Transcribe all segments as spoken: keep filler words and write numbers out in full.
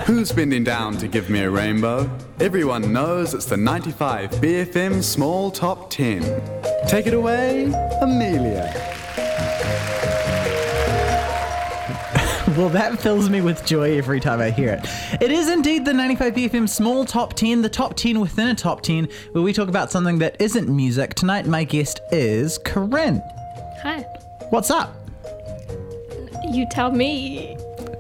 Who's bending down to give me a rainbow? Everyone knows it's the ninety-five B F M Small Top ten. Take it away, Amelia. Well, that fills me with joy every time I hear it. It is indeed the ninety-five B F M Small Top ten, the top ten within a top ten, where we talk about something that isn't music. Tonight, my guest is Corinne. Hi. What's up? You tell me.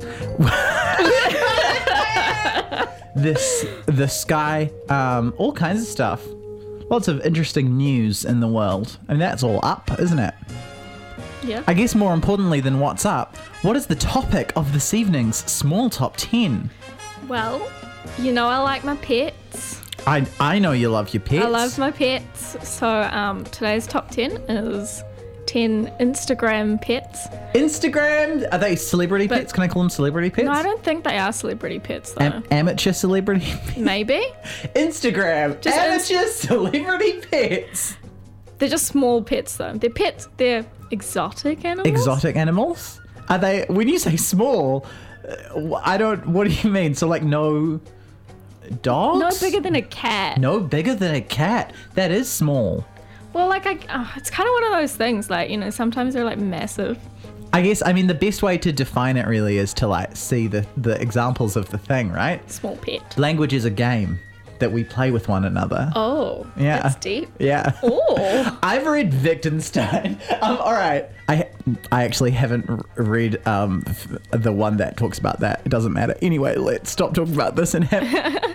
This, the sky, um, all kinds of stuff. Lots of interesting news in the world. I mean, that's all up, isn't it? Yeah. I guess more importantly than what's up, what is the topic of this evening's Small Top ten? Well, you know I like my pets. I I know you love your pets. I love my pets. So um, today's top ten is ten Instagram pets. Instagram? Are they celebrity But- pets? Can I call them celebrity pets? No, I don't think they are celebrity pets though. Am- amateur celebrity pets? Maybe. Instagram. Just amateur celebrity pets. They're just small pets though. They're pets. They're exotic animals. Exotic animals? Are they, when you say small, uh, I don't, what do you mean? So like no dogs? No bigger than a cat. No bigger than a cat. That is small. Well, like I, oh, it's kind of one of those things. Like, you know, sometimes they're like massive. I guess, I mean, the best way to define it really is to like see the, the examples of the thing, right? Small pet. Language is a game that we play with one another. Oh. Yeah. That's deep. Yeah. Oh. I've read Wittgenstein. Um, all right. I I actually haven't r- read um f- the one that talks about that. It doesn't matter. Anyway, let's stop talking about this and have...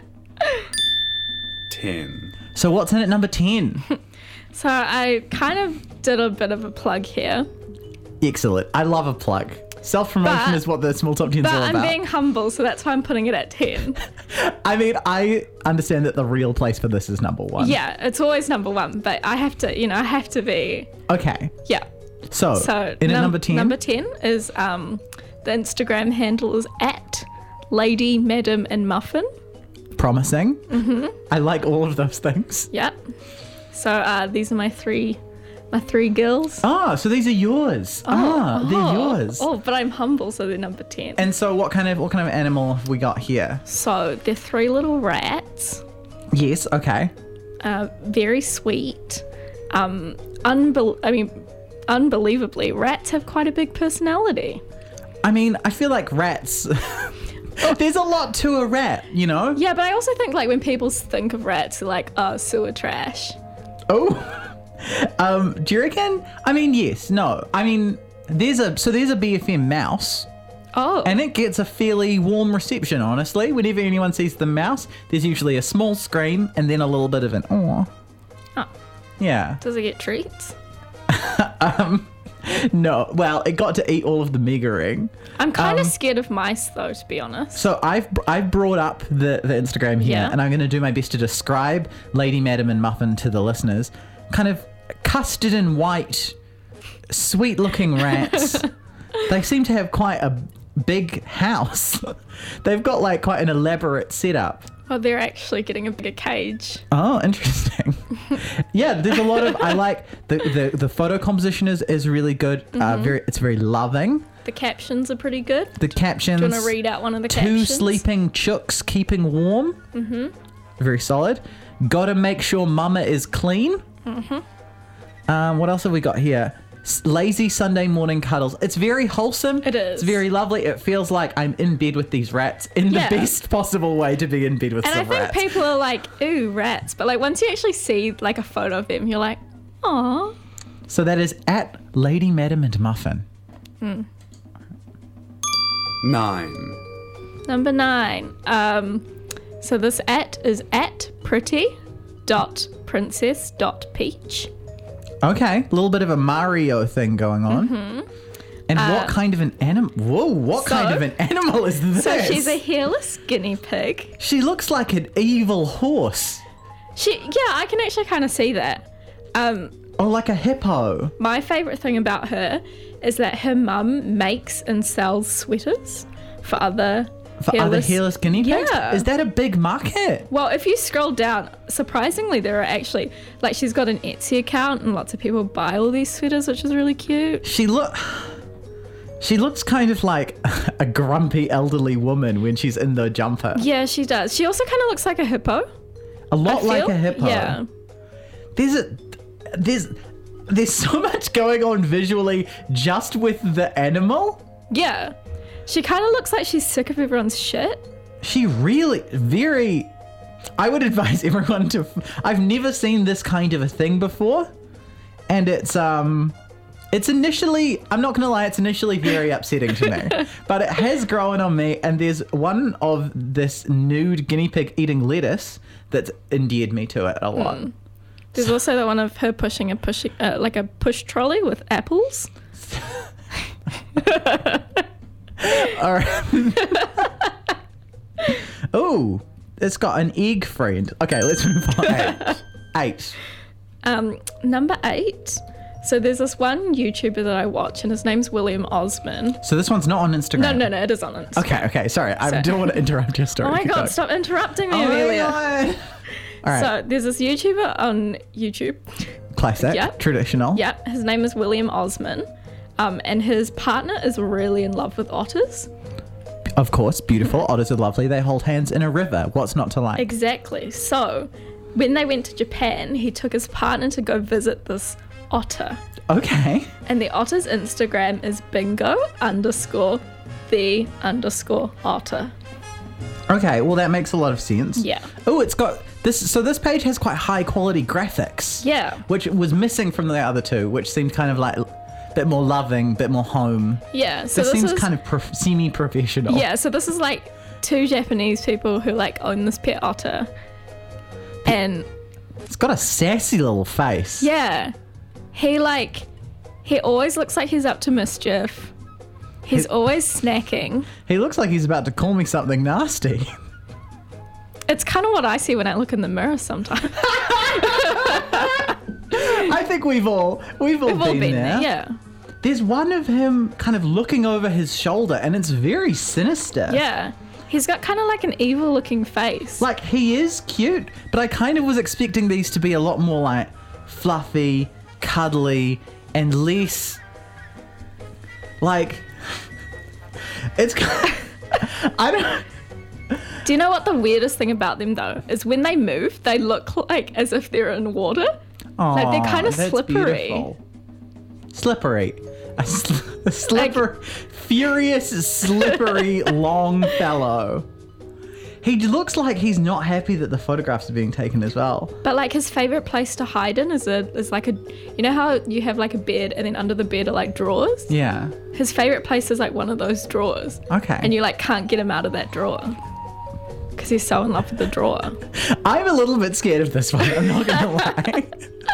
ten. So what's in at number ten? So I kind of did a bit of a plug here. Excellent. I love a plug. Self-promotion But- is what the Small Top ten is But all I'm about. being humble, so that's why I'm putting it at ten. I mean, I understand that the real place for this is number one. Yeah, it's always number one, but I have to, you know, I have to be, Okay. yeah. So, So in at num- number ten? Number ten is um, the Instagram handle is at Lady, Madam, and Muffin. Promising. Mm-hmm. I like all of those things. Yep. So uh, these are my three, my three girls. Ah, so these are yours. ah, they're yours. Oh, but I'm humble, so they're number ten. And so what kind of what kind of animal have we got here? So they're three little rats. Yes, okay. Uh, very sweet. Um, unbel- I mean, unbelievably, rats have quite a big personality. I mean, I feel like rats... There's a lot to a rat, you know? Yeah, but I also think like when people think of rats, they're like, oh, sewer trash. Oh. um, do you reckon? I mean, yes, no. I mean, there's a... So there's a B F M mouse, Oh, and it gets a fairly warm reception, honestly. Whenever anyone sees the mouse, there's usually a small scream and then a little bit of an aw. Oh. Yeah. Does it get treats? Um, no. Well, it got to eat all of the meagering. I'm kind of Um, scared of mice, though, to be honest. So I've I've brought up the, the Instagram here, Yeah. and I'm going to do my best to describe Lady, Madam, and Muffin to the listeners. Kind of custard and white, sweet-looking rats. They seem to have quite a big house. They've got like quite an elaborate setup. Oh, they're actually getting a bigger cage. Oh, interesting. Yeah, there's a lot of. I like the the, the photo composition is, is really good. Uh, very, it's very loving. The captions are pretty good. The captions. Do you want to read out one of the Two captions? sleeping chooks keeping warm. Mm-hmm. Very solid. Gotta make sure mama is clean. Mm-hmm. Um, what else have we got here? S- Lazy Sunday morning cuddles. It's very wholesome. It is. It's very lovely. It feels like I'm in bed with these rats in Yeah. the best possible way to be in bed with And I some think rats. people are like, ooh, rats. But like once you actually see like a photo of them, you're like, aw. So that is at Lady, Madam, and Muffin. nine. Number nine. Um, so this at is at pretty dot princess dot peach. Okay, a little bit of a Mario thing going on. Mm-hmm. And what kind of an animal? Whoa, what so- kind of an animal is this? So she's a hairless guinea pig. She looks like an evil horse. She, yeah, I can actually kind of see that. Um, Or like a hippo. my favourite thing about her is that her mum makes and sells sweaters for other For other hairless guinea pigs? Yeah. Is that a big market? Well, if you scroll down, surprisingly, there are actually, like, she's got an Etsy account and lots of people buy all these sweaters, which is really cute. She look... She looks kind of like a grumpy elderly woman when she's in the jumper. Yeah, she does. She also kind of looks like a hippo. A lot I like feel. a hippo. Yeah. There's a there's there's so much going on visually just with the animal. Yeah. She kind of looks like she's sick of everyone's shit. She really very I would advise everyone to I've never seen this kind of a thing before. And it's um it's initially I'm not gonna lie, it's initially very upsetting to me. But it has grown on me, and there's one of this nude guinea pig eating lettuce that's endeared me to it a lot. Mm. There's also the one of her pushing a pushing uh, like a push trolley with apples. All right. Oh, it's got an egg friend. Okay, let's move on. Eight. Eight. Um, number eight. So there's this one YouTuber that I watch, and his name's William Osman. So this one's not on Instagram. No, no, no, it is on Instagram. Okay, okay, sorry. I So- don't want to interrupt your story. Oh my Keep god, going. stop interrupting me, Oh my Amelia. God. All right. So there's this YouTuber on YouTube. Classic. Yeah. Traditional. Yeah, his name is William Osman. Um, and his partner is really in love with otters. Of course, beautiful. Otters are lovely. They hold hands in a river. What's not to like? Exactly. So when they went to Japan, he took his partner to go visit this otter. Okay. And the otter's Instagram is bingo underscore the underscore otter. Okay, well that makes a lot of sense. Yeah. Oh, it's got this. So this page has quite high quality graphics. Yeah. Which was missing from the other two, which seemed kind of like a bit more loving, bit more home. Yeah. So this, this, seems is, kind of prof- semi-professional. Yeah, so this is like two Japanese people who like own this pet otter. And It's got a sassy little face. yeah, he like, he always looks like he's up to mischief. He's always snacking. He looks like he's about to call me something nasty. It's kind of what I see when I look in the mirror sometimes. I think we've all we've all, We've all been, been there. there, yeah. There's one of him kind of looking over his shoulder, and it's very sinister. Yeah. He's got kind of like an evil looking face. Like, he is cute, but I kind of was expecting these to be a lot more like fluffy, cuddly, and less like it's I don't Do you know what the weirdest thing about them though is when they move, they look like as if they're in water. Like they're kind of Aw, that's slippery. beautiful. Slippery. A, sl- a slipper, furious, slippery, long fellow. He looks like he's not happy that the photographs are being taken as well. But like his favorite place to hide in is a is like a you know how you have like a bed and then under the bed are like drawers? Yeah. His favorite place is like one of those drawers. Okay. And you like can't get him out of that drawer. Because he's so in love with the drawer. I'm a little bit scared of this one, I'm not gonna lie.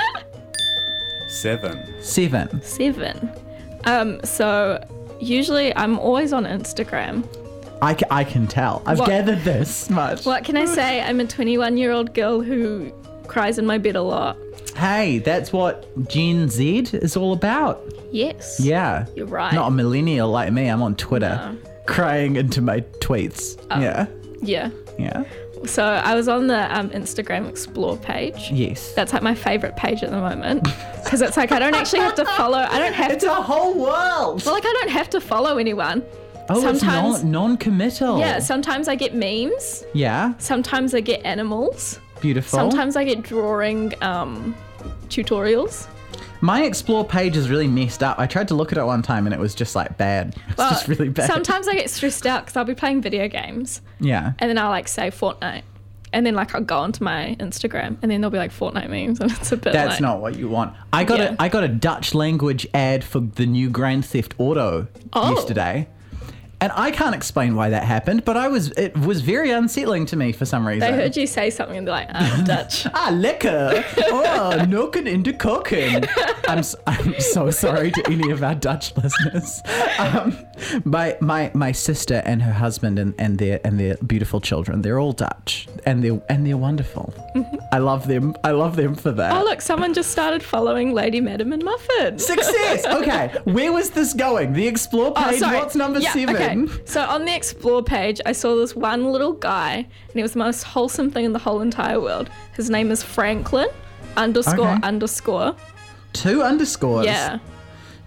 Seven. Seven. Seven. Um, so usually I'm always on Instagram. I, ca- I can tell. I've What? gathered this much. What can I say? I'm a twenty-one year old girl who cries in my bed a lot. Hey, that's what Gen Z is all about. Yes. Yeah. You're right. Not a millennial like me. I'm on Twitter No. crying into my tweets. Oh. Yeah. Yeah. Yeah. So I was on the um, Instagram Explore page. Yes. That's like my favorite page at the moment because it's like I don't actually have to follow. I don't have It's to. a whole world. Well, like I don't have to follow anyone. Oh, sometimes, it's non- non-committal. yeah. Sometimes I get memes. Yeah. Sometimes I get animals. Beautiful. Sometimes I get drawing um, tutorials. My Explore page is really messed up. I tried to look at it one time and it was just like bad. It's Well, just really bad. Sometimes I get stressed out because I'll be playing video games Yeah. and then I'll like say Fortnite. And then like I'll go onto my Instagram and then there'll be like Fortnite memes and it's a bit That's like, not what you want. I got Yeah. a I got a Dutch language ad for the new Grand Theft Auto Oh. yesterday. And I can't explain why that happened, but I was it was very unsettling to me for some reason. They heard you say something and they're like, I'm Dutch. Ah, lekker. Oh, nooken into cooking. I'm, s- I'm so sorry to any of our Dutch listeners. Um, my my my sister and her husband and, and their and their beautiful children, they're all Dutch and they're and they're wonderful. I love them. I love them for that. Oh, look, someone just started following Lady Madam and Muffin. Success. Okay, where was this going? The Explore Oh, page. sorry. What's number Yeah, seven? Okay. So on the Explore page, I saw this one little guy, and he was the most wholesome thing in the whole entire world. His name is Franklin underscore Okay. underscore. Two underscores. Yeah.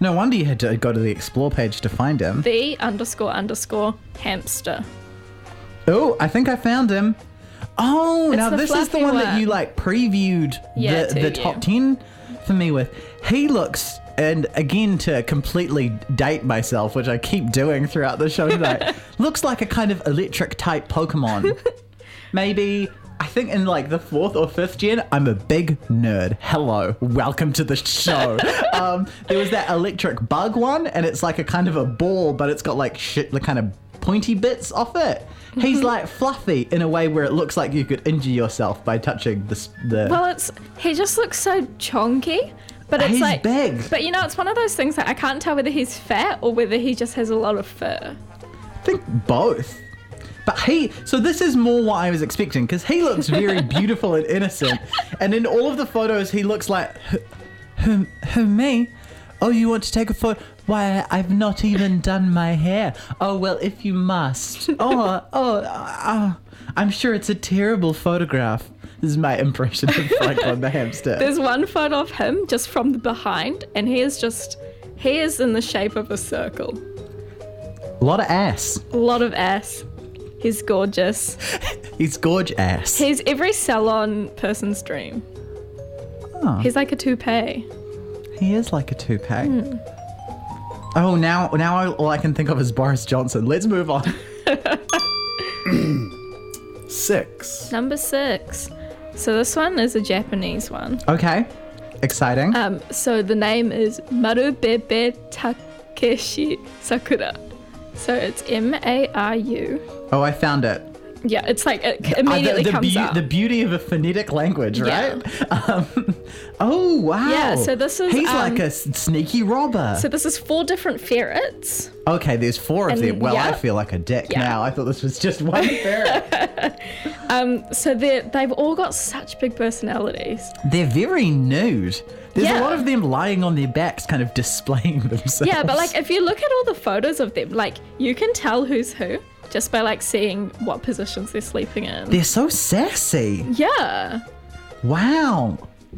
No wonder you had to go to the explore page to find him. The underscore underscore hamster. Oh, I think I found him. Oh, It's now the this is the fluffy one, that one. you like previewed Yeah, the, to the you. top ten for me with. He looks, and again to completely date myself, which I keep doing throughout the show tonight, looks like a kind of electric type Pokemon. Maybe, I think in like the fourth or fifth gen, I'm a big nerd. Hello, welcome to the show. um, there was that electric bug one, and it's like a kind of a ball, but it's got like shit, the kind of pointy bits off it. He's like fluffy in a way where it looks like you could injure yourself by touching the. the Well, it's he just looks so chonky, but it's He's like big. But you know, it's one of those things that I can't tell whether he's fat or whether he just has a lot of fur. I think both. But he, so this is more what I was expecting, because he looks very beautiful and innocent. And in all of the photos, he looks like, who, who, who, me? Oh, you want to take a photo? Why, I've not even done my hair. Oh, well, if you must. Oh, oh, uh, I'm sure it's a terrible photograph. This is my impression of Franklin the hamster. There's one photo of him just from the behind, and he is just he is in the shape of a circle. A lot of ass. A lot of ass. He's gorgeous. He's gorge ass. He's every salon person's dream. Oh. He's like a toupee. He is like a toupee. Oh, now now I, all I can think of is Boris Johnson. Let's move on. Six. Number six. So this one is a Japanese one. Okay. Exciting. Um, so the name is Marubebe Takeshi Sakura. So it's M A R U. Oh, I found it. Yeah, it's like it immediately Uh, the, the, comes beau- up. the beauty of a phonetic language, Yeah. right? Um, oh, wow. Yeah, so this is, He's um, like a s- sneaky robber. So this is four different ferrets. okay, there's four of And, them. Well, I yeah. feel like a dick Yeah. now. I thought this was just one ferret. So they they've all got such big personalities. They're very nude. There's a Yeah. lot of them lying on their backs, kind of displaying themselves. Yeah, but like if you look at all the photos of them, like you can tell who's who just by like seeing what positions they're sleeping in. They're so sassy. Yeah. Wow.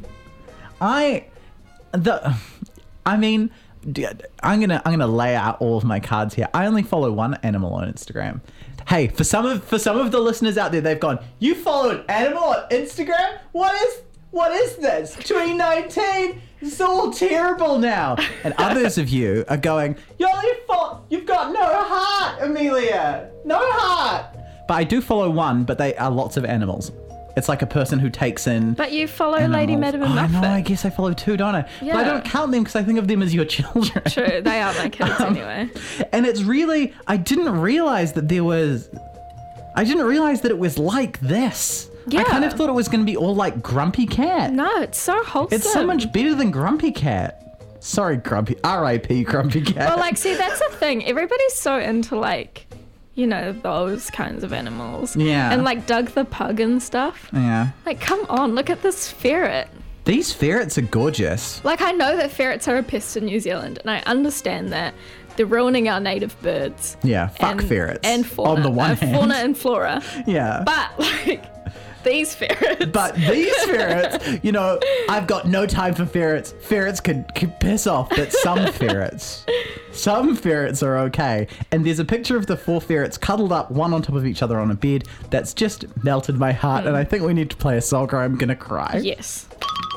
I the I mean d- I'm going to I'm going to lay out all of my cards here. I only follow one animal on Instagram. Hey, for some of for some of the listeners out there, they've gone, "You follow an animal on Instagram? What is what is this? twenty nineteen? It's all terrible now." And others of you are going, "You only follow, you've got no heart, Amelia. No heart." But I do follow one, but they are lots of animals. It's like a person who takes in But you follow animals. Lady Madam and Oh, I Muffet. know, I guess I follow two, don't I? But I Yeah. don't count them because I think of them as your children. True, they are my kids Um, anyway. And it's really, I didn't realize that there was, I didn't realize that it was like this. I kind of Yeah. thought it was going to be all like Grumpy Cat. No, it's so wholesome. It's so much better than Grumpy Cat. Sorry, Grumpy, R I P Grumpy Cat. Well, like, see, that's the thing. Everybody's so into like, you know, those kinds of animals. Yeah. And like Doug the Pug and stuff. Yeah. Like, come on, look at this ferret. These ferrets are gorgeous. Like, I know that ferrets are a pest in New Zealand, and I understand that they're ruining our native birds. Yeah, fuck and, ferrets. And fauna. On the one uh, hand. Fauna and flora. Yeah. But, like, these ferrets. But these ferrets, you know, I've got no time for ferrets. Ferrets could, could piss off, but some ferrets, some ferrets are okay. And there's a picture of the four ferrets cuddled up, one on top of each other on a bed. That's just melted my heart. And I think we need to play a song or I'm going to cry. Yes.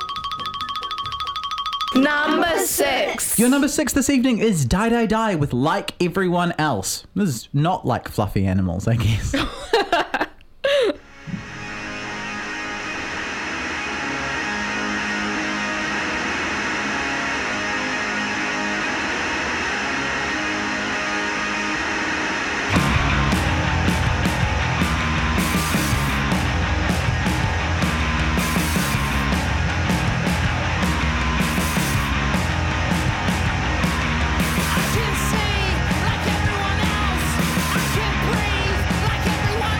Number six. Your number six this evening is Die Die Die with Like Everyone Else. This is not like fluffy animals, I guess. I can see like everyone else. I can breathe like everyone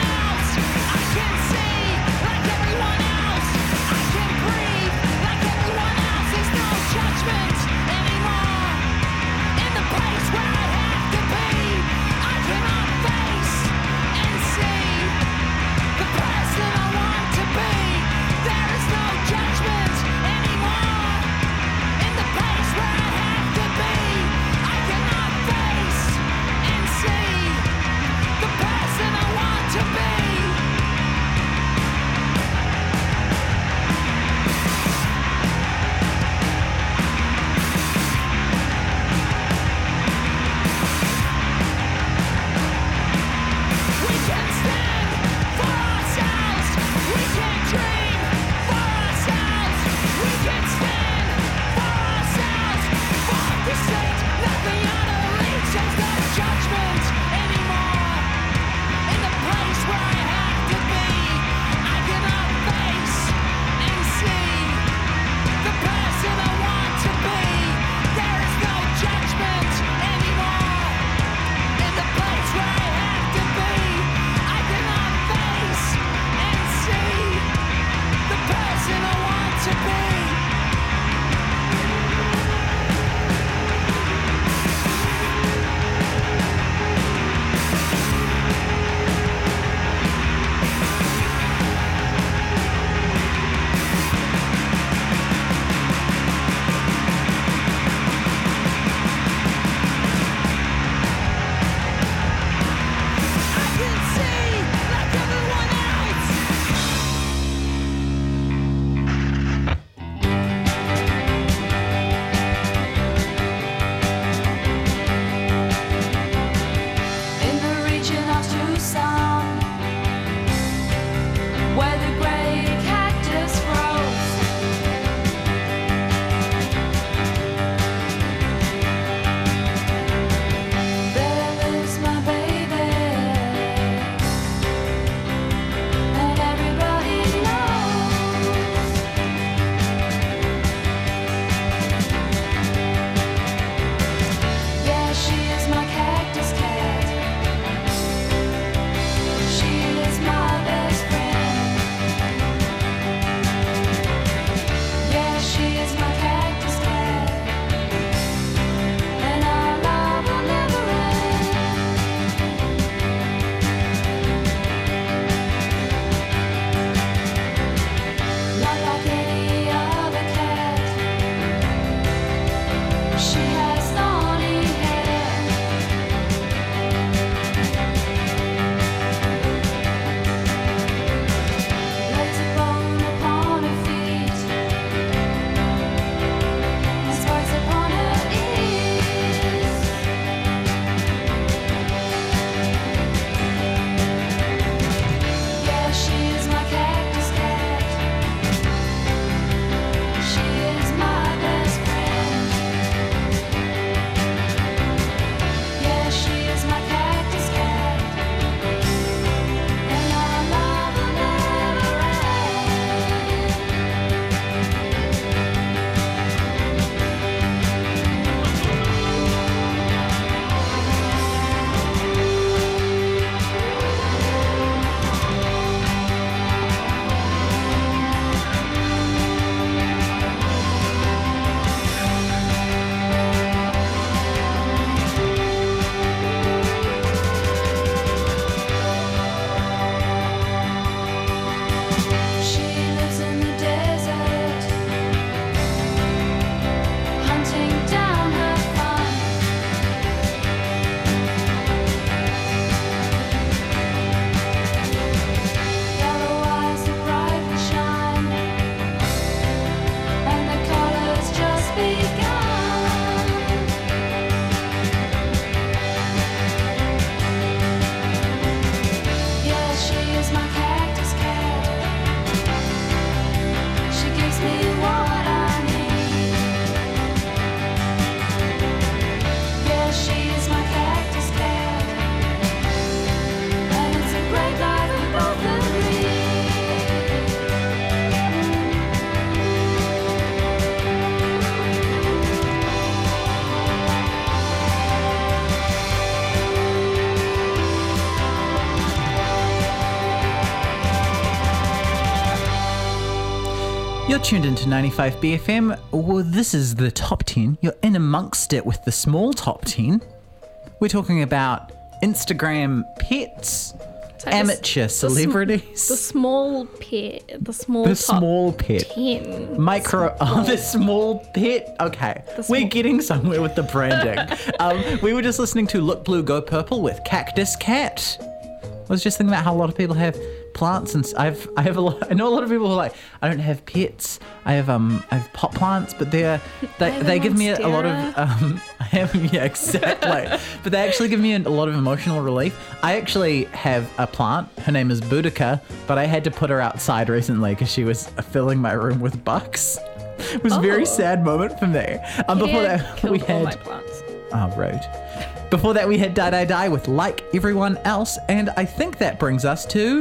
You're tuned into ninety-five B F M. Well, this is the top ten. You're in amongst it with the small top ten. We're talking about Instagram pets, So amateur the sm- celebrities. The small pet. The small The top small pet. ten. Micro, oh, the small pet. Okay, The small- we're getting somewhere with the branding. um, we were just listening to Look Blue Go Purple with Cactus Cat. I was just thinking about how a lot of people have plants, and s- I've I have a lot. I know a lot of people who are like, I don't have pets. I have um I have pot plants, but they're they have they a give me a, a lot of monstera. um I have yeah exactly, but they actually give me a, a lot of emotional relief. I actually have a plant. Her name is Boudica, but I had to put her outside recently because she was filling my room with bugs. It was a very Oh. sad moment for me. Um, before Yeah, that killed we all my had plants. oh rude. Before that we had Die Die Die with Like Everyone Else, and I think that brings us to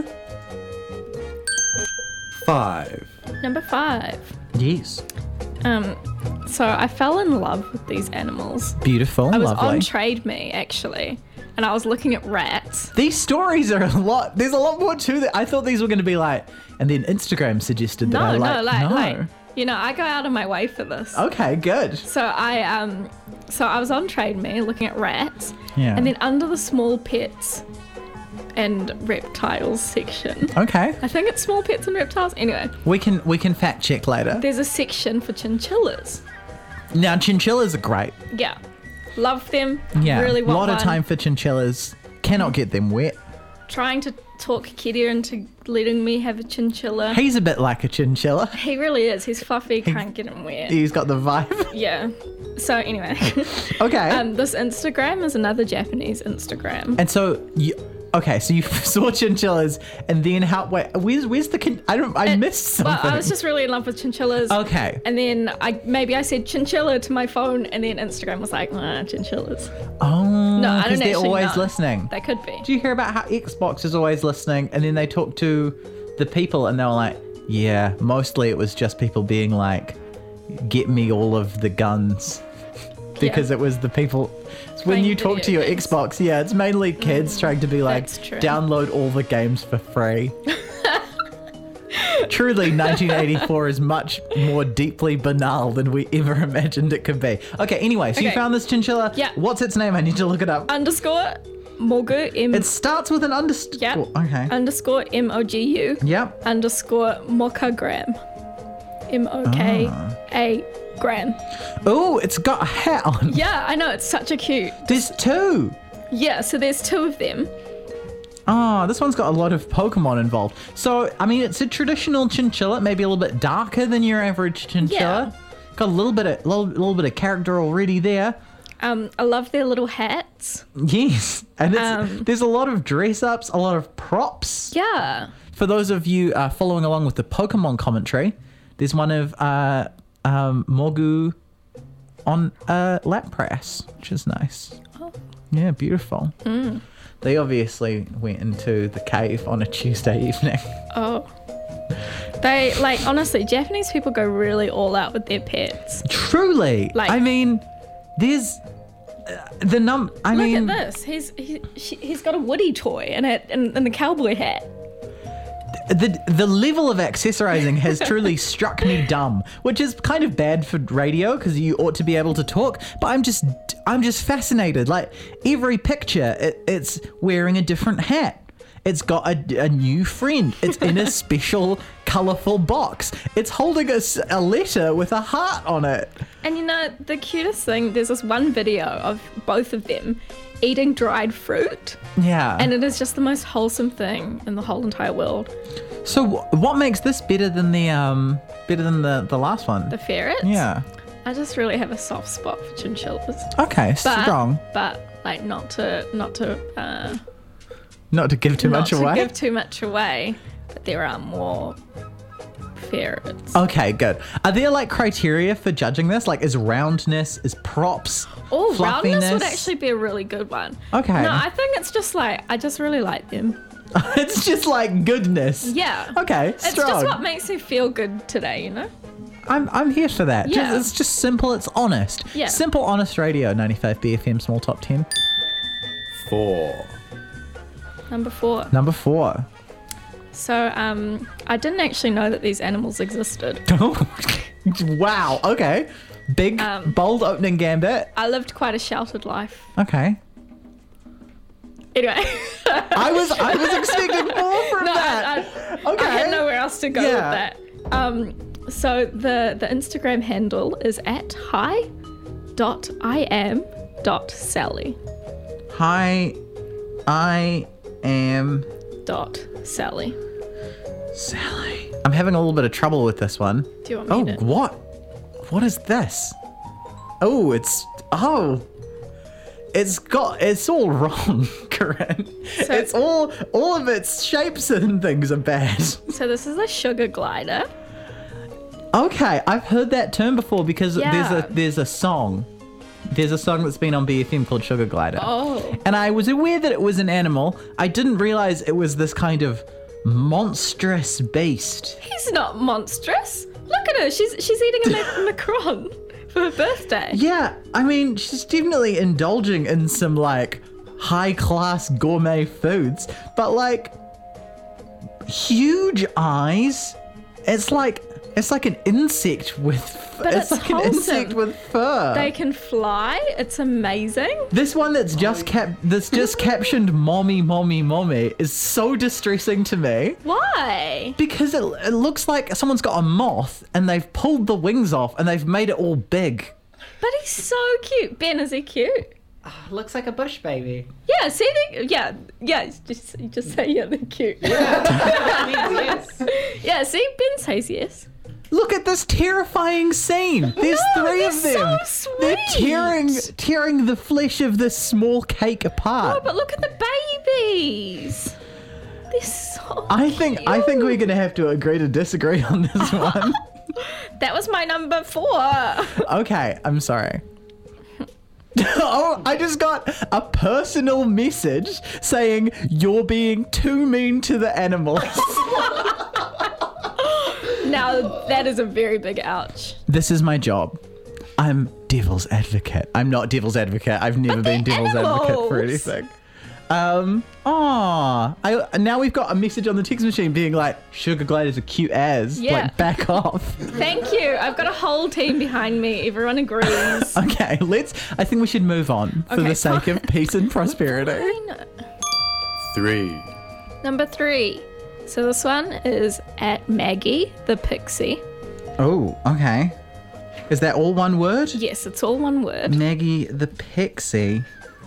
Five. Number five. yes, Um, so I fell in love with these animals. beautiful, I was lovely. on Trade Me actually, and I was looking at rats. These stories are a lot. There's a lot more to that. I thought these were going to be like, and then Instagram suggested that No, I like. no, like, no. like, you know, I go out of my way for this. Okay, good. So I um, so I was on Trade Me looking at rats, Yeah. and then under the small pets and reptiles section, Okay, I think it's small pets and reptiles. Anyway, we can we can fact check later. there's a section for chinchillas. Now chinchillas are great. Yeah, love them. Yeah, really a want lot one. of time for chinchillas. Cannot get them wet. Trying to talk Kitty into letting me have a chinchilla. He's a bit like a chinchilla. He really is. He's fluffy. Can't get him wet. He's got the vibe. Yeah. So anyway, Okay. um, this Instagram is another Japanese Instagram. and so you. Okay, so you saw chinchillas, and then how? Wait, where's where's the? Kin- I don't. I And- missed something. Well, I was just really in love with chinchillas. Okay. And then I maybe I said chinchilla to my phone, and then Instagram was like, ah, chinchillas. Oh, No, I because don't they're actually always know. listening. That could be. Do you hear about how Xbox is always listening, and then they talk to the people, and they were like, "Yeah, mostly it was just people being like, get me all of the guns," because it was the people. It's when Playing you talk to video your games. Xbox, yeah, it's mainly kids trying to be like, that's true. download all the games for free. Truly, nineteen eighty-four is much more deeply banal than we ever imagined it could be. Okay, anyway, so you Okay. found this chinchilla. Yeah. What's its name? I need to look it up. Underscore Mogu M. It starts with an underscore. yeah. Okay. Underscore M O G U. Yep. Underscore Mokagram. M O K A gram. Oh, it's got a hat on. Yeah, I know. It's such a cute. There's two. Yeah. So there's two of them. Oh, this one's got a lot of Pokemon involved. So, I mean, it's a traditional chinchilla, maybe a little bit darker than your average chinchilla. Got a little bit of little, little bit of character already there. Um, I love their little hats. Yes, and it's, Um, there's a lot of dress ups, a lot of props. Yeah. For those of you uh, following along with the Pokemon commentary, there's one of uh, um, Mogu on a Lapras, which is nice. Oh. Yeah, beautiful. They obviously went into the cave on a Tuesday evening. Oh. They, like, honestly, Japanese people go really all out with their pets. Truly, Like- I mean, there's uh, the num. I Look mean, at this. He's he, she, he's got a Woody toy and a and, and a cowboy hat. the the level of accessorizing has truly struck me dumb, which is kind of bad for radio because you ought to be able to talk. But I'm just I'm just fascinated. Like every picture, it, it's wearing a different hat. It's got a, a new friend. It's in a special, colourful box. It's holding a, s- a letter with a heart on it. And you know the cutest thing? There's this one video of both of them eating dried fruit, Yeah. and it is just the most wholesome thing in the whole entire world. so, wh- what makes this better than the um better than the the last one? The ferrets. Yeah. I just really have a soft spot for chinchillas. Okay. But, Strong. But like not to not to uh, Not to give too not much to away. give too much away. But there are more ferrets. Okay, good. Are there like criteria for judging this? Like, is roundness, is props, Oh, fluffiness? roundness would actually be a really good one. Okay. No, I think it's just like I just really like them. It's just like goodness. Yeah. Okay, It's strong. just what makes me feel good today, you know? I'm I'm here for that. Just- Yeah. it's just simple. It's honest. Yeah. Simple, honest radio. ninety-five B F M Small Top ten. Four. Number four. Number four. So, um, I didn't actually know that these animals existed. Wow. Okay. Big, Um, bold opening gambit. I lived quite a sheltered life. Okay. Anyway. I was I was expecting more from No, that. I, I, okay. I had nowhere else to go Yeah. with that. Um, so the the Instagram handle is at hi dot I am dot Sally Hi, I am dot Sally. Sally. I'm having a little bit of trouble with this one. Do you want me Oh, to? what? What is this? Oh, it's oh. It's got it's all wrong, Corinne. So- it's all all of its shapes and things are bad. So this is a sugar glider. Okay, I've heard that term before because Yeah. there's a there's a song. There's a song that's been on B F M called Sugar Glider. Oh. And I was aware that it was an animal. I didn't realize it was this kind of monstrous beast. He's not monstrous. Look at her. She's she's eating a ma- macaron for her birthday. Yeah, I mean, she's definitely indulging in some like high class gourmet foods, but like huge eyes. It's like it's like an insect with f- But it's, it's like an insect wholesome. with fur. They can fly. It's amazing. This one that's just cap that's just captioned "mommy, mommy, mommy" is so distressing to me Why? because it, it looks like someone's got a moth and they've pulled the wings off and they've made it all big. But he's so cute. Ben, is he cute? Looks like a bush baby. Yeah, see, they, yeah, yeah. Just, just say yeah, they're cute. Yes. Yeah, see, Ben says yes. Look at this terrifying scene. There's No, three they're of them. so They're sweet. tearing tearing the flesh of this small cake apart. Oh, but look at the babies. They're so. I think I think we're cute. gonna have to agree to disagree on this one. That was my number four. Okay, I'm sorry. Oh, I just got a personal message saying you're being too mean to the animals. Now that is a very big ouch. This is my job. I'm devil's advocate. I'm not devil's advocate. I've never But been they're devil's advocate for animals. anything. Um, aw. I now we've got a message on the text machine being like, Sugar Glider's a cute as. Yeah. Like, back off. Thank you. I've got a whole team behind me. Everyone agrees. Okay, let's, I think we should move on for Okay, the sake of peace and prosperity. Fine. Three. Number three. So this one is at Maggie the Pixie. Oh, okay. Is that all one word? Yes, it's all one word. Maggie the Pixie.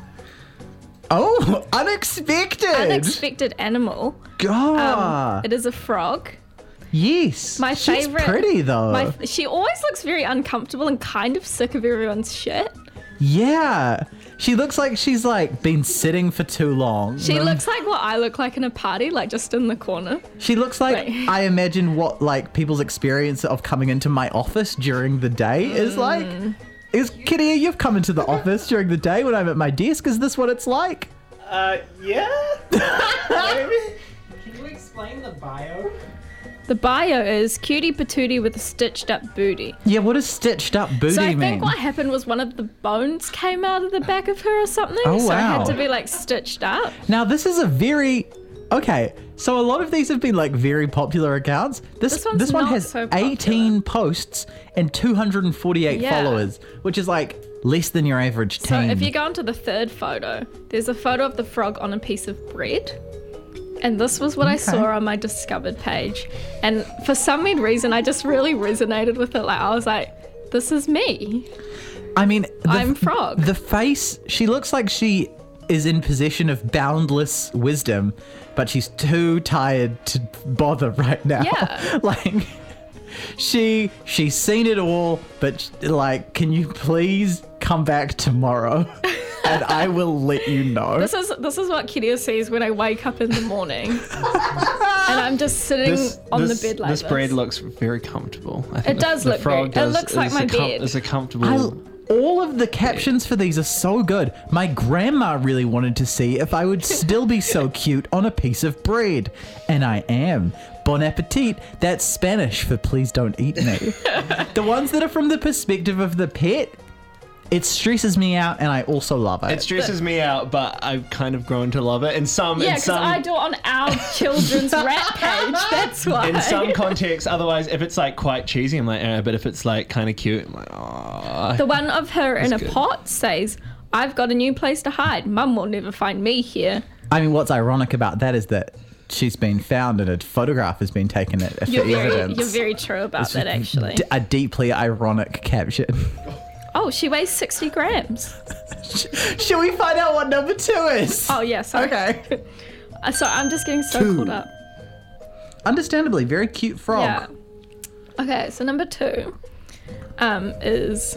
Oh, unexpected. Unexpected animal. God. Um, it is a frog. Yes. My She's favorite. pretty though. My, she always looks very uncomfortable and kind of sick of everyone's shit. Yeah. She looks like she's like been sitting for too long. She looks like what I look like in a party, like just in the corner. She looks like Wait. I imagine what like people's experience of coming into my office during the day is like. Is Kitty, you've come into the office during the day when I'm at my desk. Is this what it's like? Uh, yeah? Maybe? Can you explain the bio? The bio is cutie patootie with a stitched up booty. Yeah, what does stitched up booty So I mean? think what happened was one of the bones came out of the back of her or something. Oh, so it wow. had to be like stitched up. Now this is a very okay. So a lot of these have been like very popular accounts. This This one's one not has so popular. eighteen posts and two hundred forty-eight Yeah. followers, which is like less than your average So team. if you go onto the third photo, there's a photo of the frog on a piece of bread. And this was what I Okay. saw on my discovered page. And for some weird reason, I just really resonated with it. Like I was like, this is me. I mean, the, I'm Frog. The face, she looks like she is in possession of boundless wisdom, but she's too tired to bother right now. Yeah. Like she she's seen it all, but like, can you please come back tomorrow? And I will let you know. This is this is what Kiria sees when I wake up in the morning. And I'm just sitting This, on this, the bed like this this. bread looks very comfortable. I think It does the look frog very- it does- looks like is my a com- bed. Is a comfortable. I, all of the captions for these are so good. My grandma really wanted to see if I would still be so cute on a piece of bread. And I am. Bon appetit. That's Spanish for please don't eat me. The ones that are from the perspective of the pet, It stresses me out, and I also love it. It stresses me out, but I've kind of grown to love it. In some, Yeah, in because some, I do it on our children's rat page. That's why. in some contexts. Otherwise, if it's like quite cheesy, I'm like, eh, but if it's like kind of cute, I'm like, oh. The one of her in a good. pot says, "I've got a new place to hide. Mum will never find me here." I mean, what's ironic about that is that she's been found and a photograph has been taken for You're very, evidence. you're very true about that, actually. D- a deeply ironic caption. Oh, she weighs sixty grams. Shall we find out what number two is? Oh, yeah, sorry. Okay. Uh, So I'm just getting so Two. caught up. Understandably, very cute frog. Yeah. Okay, so number two um, is...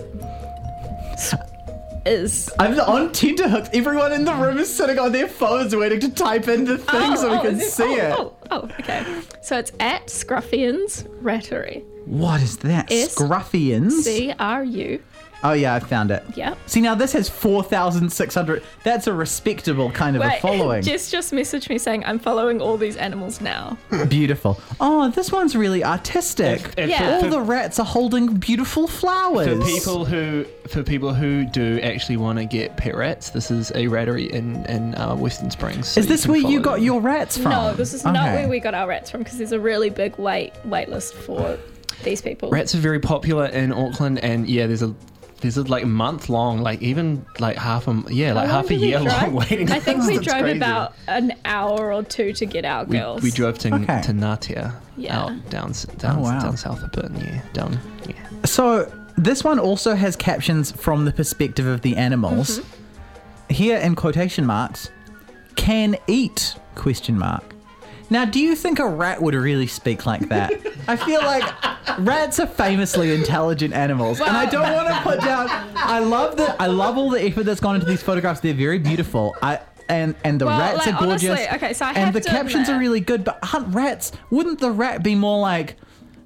is... I'm on tenterhooks. Everyone in the room is sitting on their phones waiting to type in the thing so we can is it- see oh, it. Oh, oh, okay. So it's at Scruffians Rattery. What is that? S- Scruffians? C R U. Oh, yeah, I found it. Yep. See, now this has four thousand six hundred. That's a respectable kind of a Wait, following. Jess just messaged me saying, I'm following all these animals now. Beautiful. Oh, this one's really artistic. If- if Yeah. All for, the rats are holding beautiful flowers. for people who for people who do actually want to get pet rats, this is a rattery in in uh, Western Springs. so Is this can where you follow got them. your rats from? No, this is not Okay. where we got our rats from because there's a really big wait wait list for these people. Rats are very popular in Auckland, and yeah, there's a there's a like month long, like even like half a yeah, like How long half a did we year drive? long waiting. I think we list. It's drove crazy. about an hour or two to get our We, girls. we drove to Okay. to Natia, Yeah. out down s- down, Oh, wow. down south a bit, yeah, down yeah. So this one also has captions from the perspective of the animals. Mm-hmm. Here in quotation marks, can eat question mark. Now, do you think a rat would really speak like that? I feel like rats are famously intelligent animals, and I don't want to put down. I love the. I love all the effort that's gone into these photographs. They're very beautiful. I and and the Well, rats like, are gorgeous. honestly, okay, so I and have the to captions are admit- really good. But aren't rats? Wouldn't the rat be more like?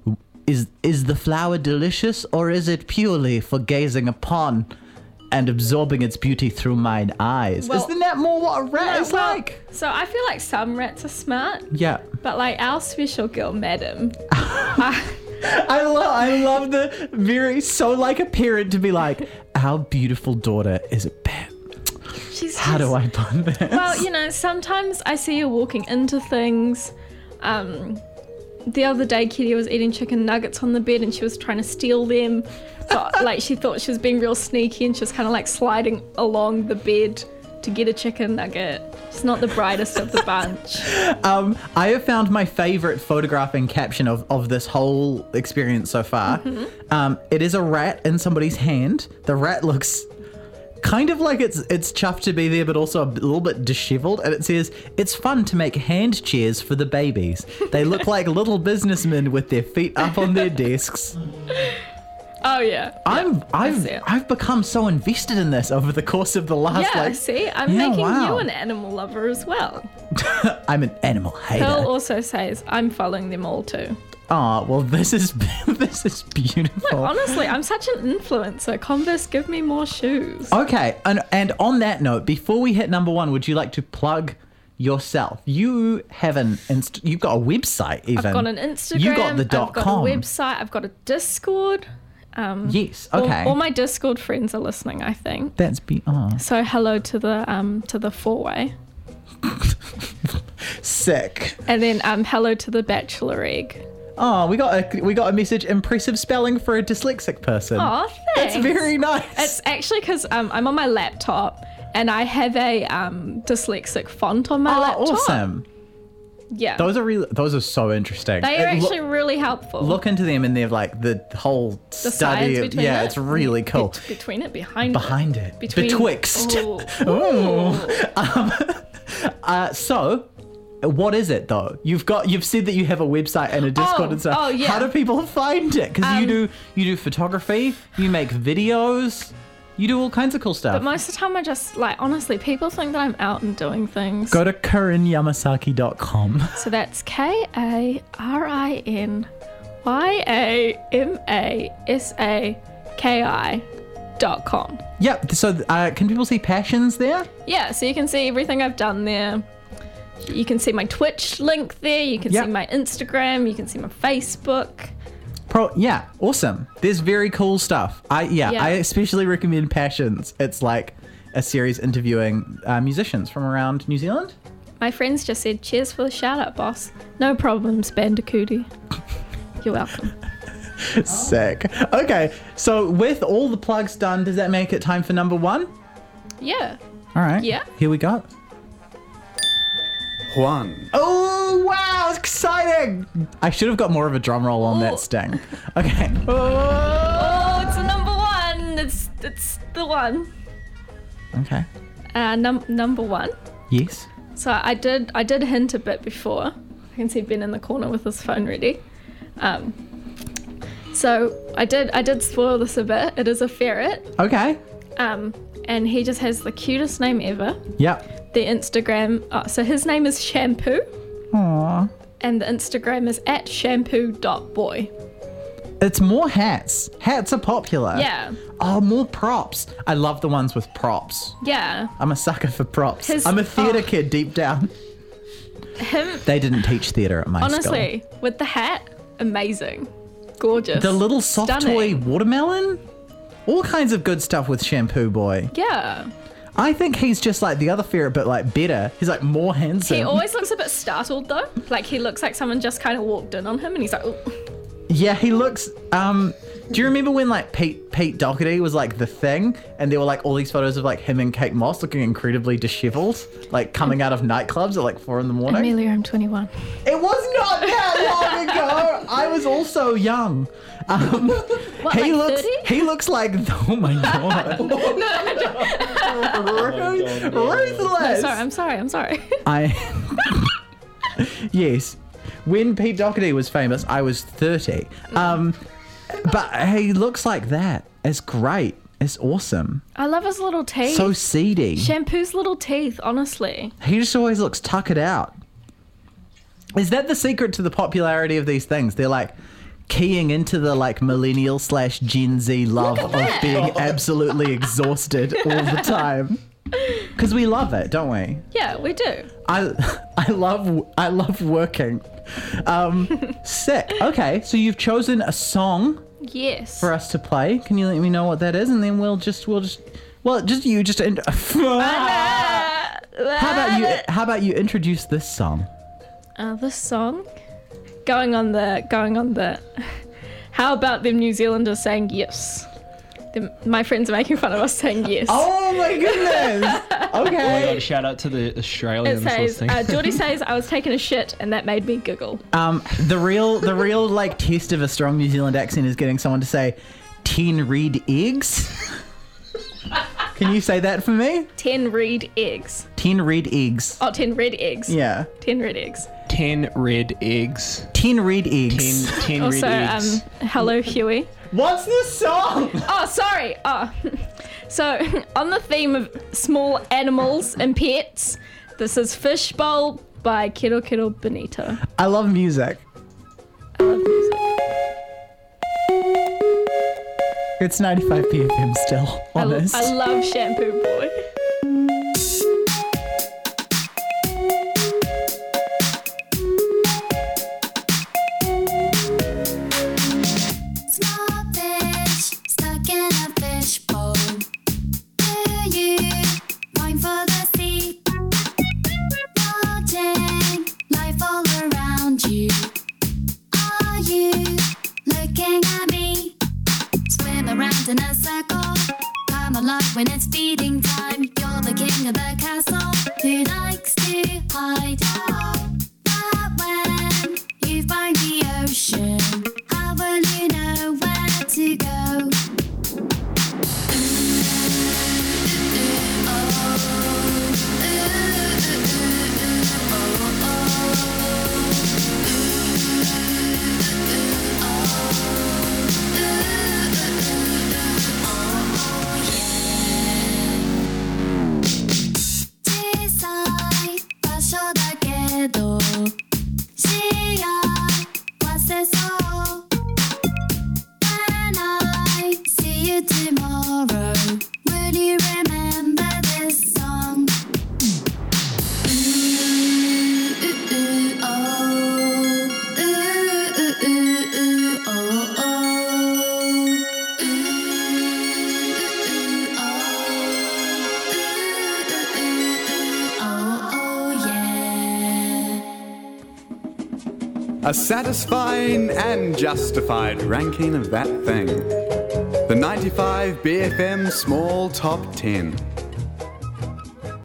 Is is the flower delicious, or is it purely for gazing upon and absorbing its beauty through mine eyes? Well- Isn't that more what a rat No, is well, like? So I feel like some rats are smart, Yeah. but like our special girl, Madam, I, I love I love the very so like a parent to be like, our beautiful daughter is a pet. she's How do just- I put this? Well, you know, sometimes I see her walking into things. Um, the other day, Kitty was eating chicken nuggets on the bed and she was trying to steal them. But, like, she thought she was being real sneaky and she was kind of like sliding along the bed to get a chicken nugget. She's not the brightest of the bunch. Um, I have found my favorite photographing caption of, of this whole experience so far. Mm-hmm. Um, it is a rat in somebody's hand. The rat looks kind of like it's it's chuffed to be there, but also a little bit disheveled. And it says, "It's fun to make hand chairs for the babies. They look like little businessmen with their feet up on their desks." Oh, yeah. I'm I've see it. I've become so invested in this over the course of the last Yeah, like. see, I'm Yeah, making wow. you an animal lover as well. I'm an animal hater. Pearl also says, I'm following them all too. Oh well, this is this is beautiful. Honestly, I'm such an influencer. Converse, give me more shoes. Okay, and and on that note, before we hit number one, would you like to plug yourself? You have an inst- you've got a website even. I've got an Instagram. You got the dot I've got com. a website. I've got a Discord. Um, Yes. all- Okay. All, my Discord friends are listening, I think. That's be oh So hello to the um to the four way, sick. and then um hello to the Bachelor Egg. Oh, we got a we got a message. Impressive spelling for a dyslexic person. Oh, thanks. That's very nice. It's actually because um I'm on my laptop and I have a um dyslexic font on my oh, laptop. awesome. Yeah. Those are really those are so interesting. they are It- look- actually really helpful. Look into them and they've like the whole the study. science Of, between yeah, it. it's really cool. Bet- between it, behind Behind it. it. Between, Betwixt. Ooh. Ooh. Uh, so, what is it though? You've got you've said that you have a website and a Discord Oh, and stuff. oh, yeah. How do people find it? Because you Um, do you do photography, you make videos, you do all kinds of cool stuff. But most of the time, I just like honestly, people think that I'm out and doing things. Go to karin yamasaki dot com. So that's K A R I N Y A M A S A K I dot com. Yep. So, uh, can people see passions there? Yeah, so you can see everything I've done there. You can see my Twitch link there. You can Yep. see my Instagram. You can see my Facebook. Pro, yeah, awesome. There's very cool stuff. I yeah, Yeah. I especially recommend Passions. It's like a series interviewing uh, musicians from around New Zealand. My friends just said, cheers for the shout out, boss. No problems, Bandicooty. You're welcome. Sick. Okay, so with all the plugs done, does that make it time for number one? Yeah. All right. Yeah. Here we go. Juan. Oh, wow, it's exciting. I should have got more of a drum roll on Oh. that sting. Okay. Oh, it's the number one. It's it's the one. Okay. Uh, num- number one. Yes. So I did I did hint a bit before. I can see Ben in the corner with his phone ready. Um, so I did I did spoil this a bit. It is a ferret. Okay. Um, and he just has the cutest name ever. Yep. The Instagram. Oh, so his name is Shampoo, Aww. and the Instagram is at shampoo dot boy. It's more hats. Hats are popular. Yeah. Oh, more props. I love the ones with props. Yeah. I'm a sucker for props. His- I'm a theatre oh. kid deep down. Him. They didn't teach theatre at my school. Honestly, with the hat, amazing, gorgeous. The little soft stunning. toy watermelon? All kinds of good stuff with Shampoo Boy. Yeah. I think he's just like the other ferret, but like better. He's like more handsome. He always looks a bit startled though. Like he looks like someone just kind of walked in on him, and he's like, "Ooh." Yeah, he looks. Um, do you remember when like Pete Pete Doherty was like the thing, and there were like all these photos of like him and Kate Moss looking incredibly dishevelled, like coming out of nightclubs at like four in the morning? Amelia, I'm twenty-one. It was not that long ago. I was also young. Um, What, he like looks. thirty? He looks like. Oh my god. Ruth- Ruthless. Sorry, I'm sorry, I'm sorry. I. Yes. When Pete Doherty was famous, I was thirty. Um, but he looks like that. It's great. It's awesome. I love his little teeth. So seedy. Shampoo's little teeth, honestly. He just always looks tuckered out. Is that the secret to the popularity of these things? They're like keying into the like millennial slash Gen Z love of being absolutely exhausted all the time. Because we love it, don't we? Yeah, we do. I I love I love working. Um, sick. Okay, so you've chosen a song Yes. for us to play. Can you let me know what that is, and then we'll just we'll just well just you just. In- how about you? How about you introduce this song? Uh, this song, going on the going on the. How about them New Zealanders saying yes? Them, my friends are making fun of us saying yes. Oh my goodness! Oh my Okay. god, shout out to the It Australians says, listening. uh, Geordie says I was taking a shit and that made me giggle. Um, the real the real like test of a strong New Zealand accent is getting someone to say ten red eggs. Can you say that for me? Ten red eggs. Ten red eggs. Oh, ten red eggs. Yeah. Ten red eggs. ten red eggs. Ten red eggs. ten, ten Also, red eggs. um, hello Huey. What's this song? Oh, sorry. Oh, so on the theme of small animals and pets, this is Fishbowl by Kero Kero Bonito. I love music. I love music. It's ninety-five P F M still, I, lo- honest. I love Shampoo Boy. Small fish stuck in a fishbowl. Do you mind for the sea? Watching life all around you. Are you looking at me? Swim around in a circle. Come alive when it's feeding time. You're the king of the castle who likes to hide out. But when you find the ocean, how will you know where to go? A satisfying and justified ranking of that thing. The ninety-five B F M Small Top ten.